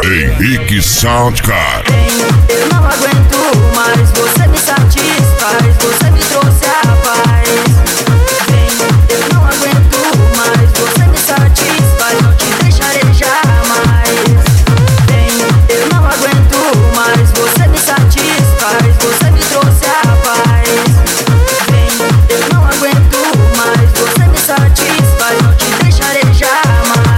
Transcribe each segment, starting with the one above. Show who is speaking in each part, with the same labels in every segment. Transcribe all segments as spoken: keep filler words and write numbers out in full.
Speaker 1: Henrique Soundcar.
Speaker 2: Eu não aguento mais, você me satisfaz, você me trouxe a paz. Vem, eu não aguento mais, você me satisfaz, não te deixarei jamais. Vem, eu não aguento mais, você me satisfaz, você me trouxe a paz. Vem, eu não aguento mais, você me satisfaz, não te deixarei jamais.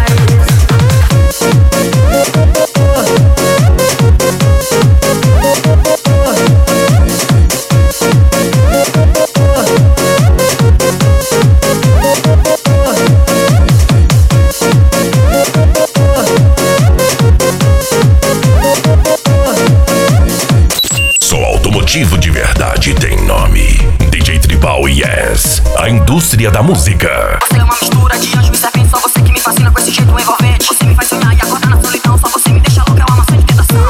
Speaker 3: Som automotivo de verdade tem nome. D J Tribal Yes, a indústria da música.
Speaker 4: Você é uma mistura de anjo e serpente, só você que me fascina com esse jeito envolvente. Você me faz sonhar e acordar na solidão, só você me deixa louca, é uma maçã de tentação.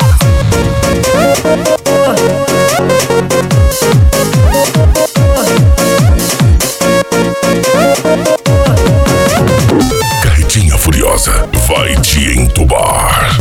Speaker 3: Carretinha Furiosa vai te entubar.